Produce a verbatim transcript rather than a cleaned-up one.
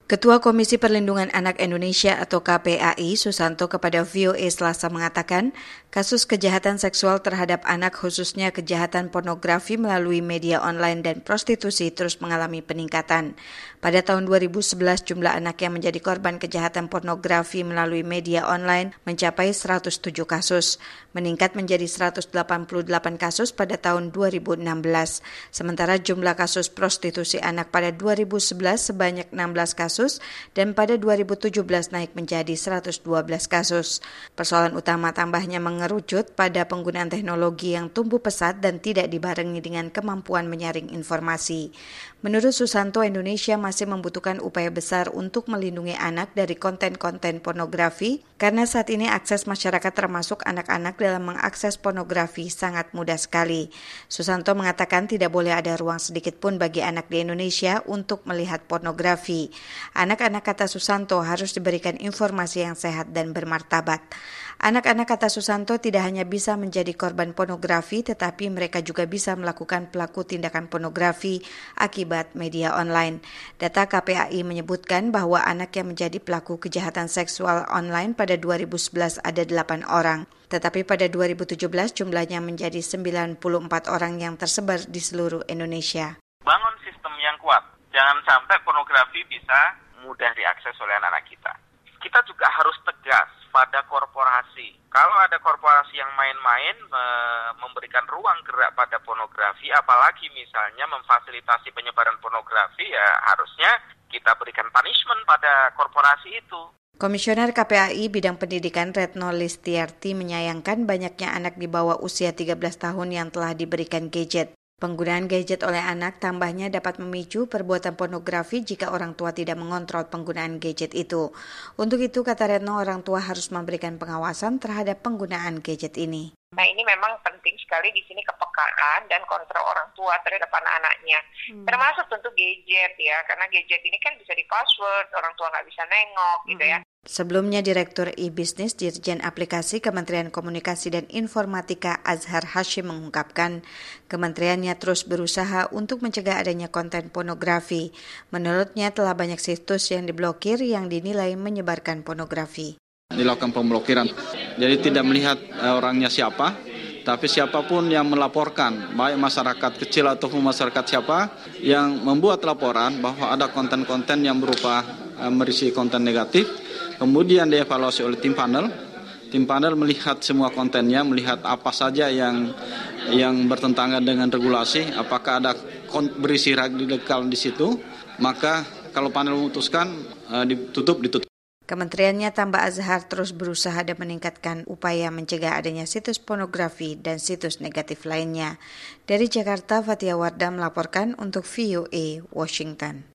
Ketua Komisi Perlindungan Anak Indonesia atau K P A I, Susanto kepada V O A Selasa mengatakan, kasus kejahatan seksual terhadap anak khususnya kejahatan pornografi melalui media online dan prostitusi terus mengalami peningkatan. Pada tahun dua ribu sebelas jumlah anak yang menjadi korban kejahatan pornografi melalui media online mencapai seratus tujuh kasus, meningkat menjadi seratus delapan puluh delapan kasus pada tahun dua ribu enam belas. Sementara jumlah kasus prostitusi anak pada dua ribu sebelas sebanyak enam belas kasus, dan pada dua ribu tujuh belas naik menjadi seratus dua belas kasus. Persoalan utama tambahnya mengerucut pada penggunaan teknologi yang tumbuh pesat dan tidak dibarengi dengan kemampuan menyaring informasi. Menurut Susanto, Indonesia masih membutuhkan upaya besar untuk melindungi anak dari konten-konten pornografi karena saat ini akses masyarakat termasuk anak-anak dalam mengakses pornografi sangat mudah sekali. Susanto mengatakan tidak boleh ada ruang sedikit pun bagi anak di Indonesia untuk melihat pornografi. Anak-anak, kata Susanto, harus diberikan informasi yang sehat dan bermartabat. Anak-anak, kata Susanto, tidak hanya bisa menjadi korban pornografi, tetapi mereka juga bisa melakukan pelaku tindakan pornografi akibat media online. Data K P A I menyebutkan bahwa anak yang menjadi pelaku kejahatan seksual online pada dua ribu sebelas ada delapan orang. Tetapi pada dua ribu tujuh belas jumlahnya menjadi sembilan puluh empat orang yang tersebar di seluruh Indonesia. Bangun sistem yang kuat. Jangan sampai pornografi bisa mudah diakses oleh anak-anak kita. Kita juga harus tegas pada korporasi. Kalau ada korporasi yang main-main e, memberikan ruang gerak pada pornografi, apalagi misalnya memfasilitasi penyebaran pornografi, ya harusnya kita berikan punishment pada korporasi itu. Komisioner K P A I bidang pendidikan Retno Listiarti menyayangkan banyaknya anak di bawah usia tiga belas tahun yang telah diberikan gadget. Penggunaan gadget oleh anak tambahnya dapat memicu perbuatan pornografi jika orang tua tidak mengontrol penggunaan gadget itu. Untuk itu, kata Retno, orang tua harus memberikan pengawasan terhadap penggunaan gadget ini. Nah, ini memang penting sekali di sini kepekaan dan kontrol orang tua terhadap anak-anaknya. Hmm. Termasuk tentu gadget ya, karena gadget ini kan bisa di-password, orang tua nggak bisa nengok hmm. gitu ya. Sebelumnya, Direktur E-Business Dirjen Aplikasi Kementerian Komunikasi dan Informatika Azhar Hashim mengungkapkan kementeriannya terus berusaha untuk mencegah adanya konten pornografi. Menurutnya telah banyak situs yang diblokir yang dinilai menyebarkan pornografi. Dilakukan pemblokiran, jadi tidak melihat orangnya siapa, tapi siapapun yang melaporkan, baik masyarakat kecil ataupun masyarakat siapa yang membuat laporan bahwa ada konten-konten yang berupa berisi konten negatif, kemudian dievaluasi oleh tim panel. Tim panel melihat semua kontennya, melihat apa saja yang yang bertentangan dengan regulasi, apakah ada berisi radikal di situ, maka kalau panel memutuskan ditutup, ditutup. Kementeriannya tambah Azhar terus berusaha dan meningkatkan upaya mencegah adanya situs pornografi dan situs negatif lainnya. Dari Jakarta, Fatia Wardah melaporkan untuk V O A Washington.